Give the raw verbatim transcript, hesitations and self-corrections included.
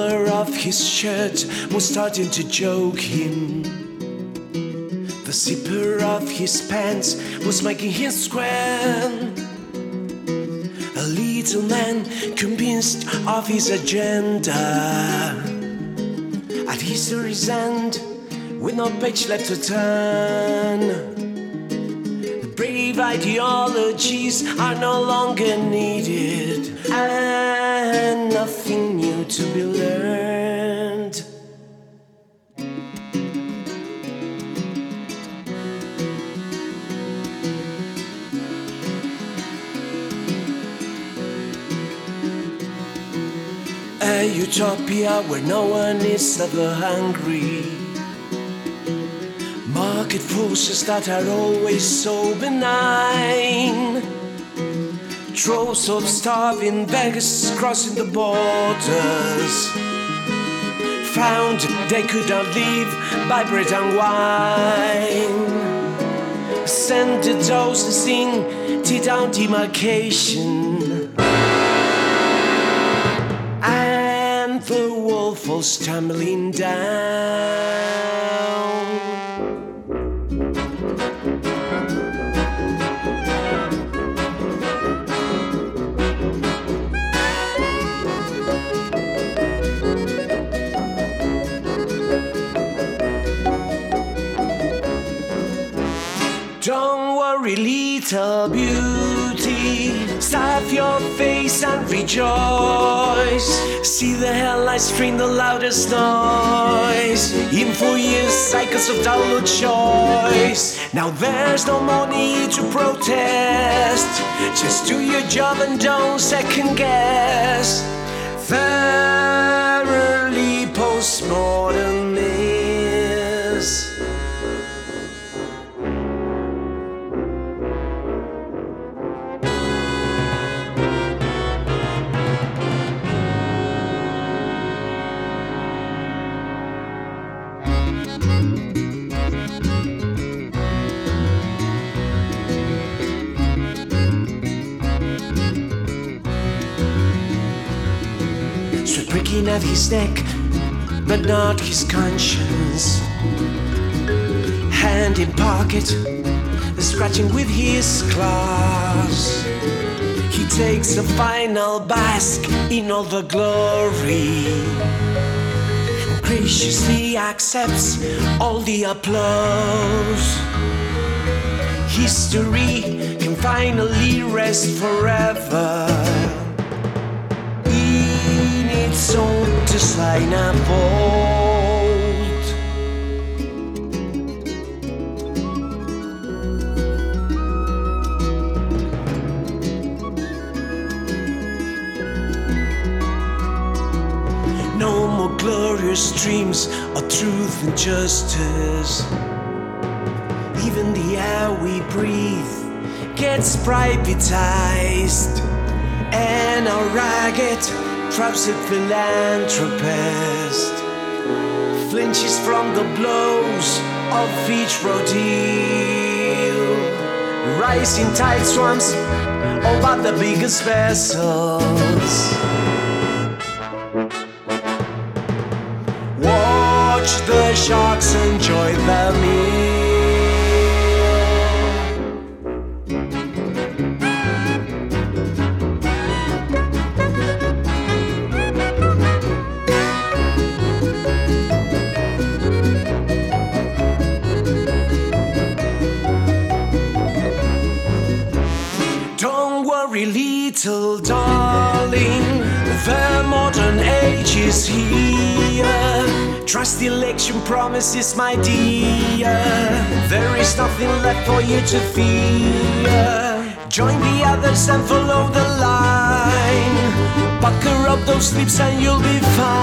collar of his shirt was starting to choke him. The zipper of his pants was making him squirm. A little man convinced of his agenda. At history's end, with no page left to turn, brave ideologies are no longer needed, and nothing new to be learned. A utopia where no one is ever hungry. Market forces that are always so benign. Droves of starving beggars crossing the borders found they could not live by bread and wine. Sent the toast to sing tea down demarcation, and the wall falls tumbling down. Don't worry, little beauty, salve your face and rejoice. See the headlights scream the loudest noise. In four years, cycles of download choice. Now there's no more need to protest. Just do your job and don't second guess. Thoroughly postmodernist. Sweat pricking at his neck, but not his conscience. Hand in pocket, scratching with his claws. He takes a final bask in all the glory. Graciously accepts all the applause. History can finally rest forever in its own design and vault. No more glorious dreams of truth and justice. Even the air we breathe gets privatized, and our ragged, trousered philanthropist flinches from the blows of each rodeo. Rising tide swamps over the biggest vessels. Watch the sharks enjoy the meal. Little darling, the modern age is here. Trust the election promises, my dear. There is nothing left for you to fear. Join the others and follow the line. Pucker up those lips and you'll be fine.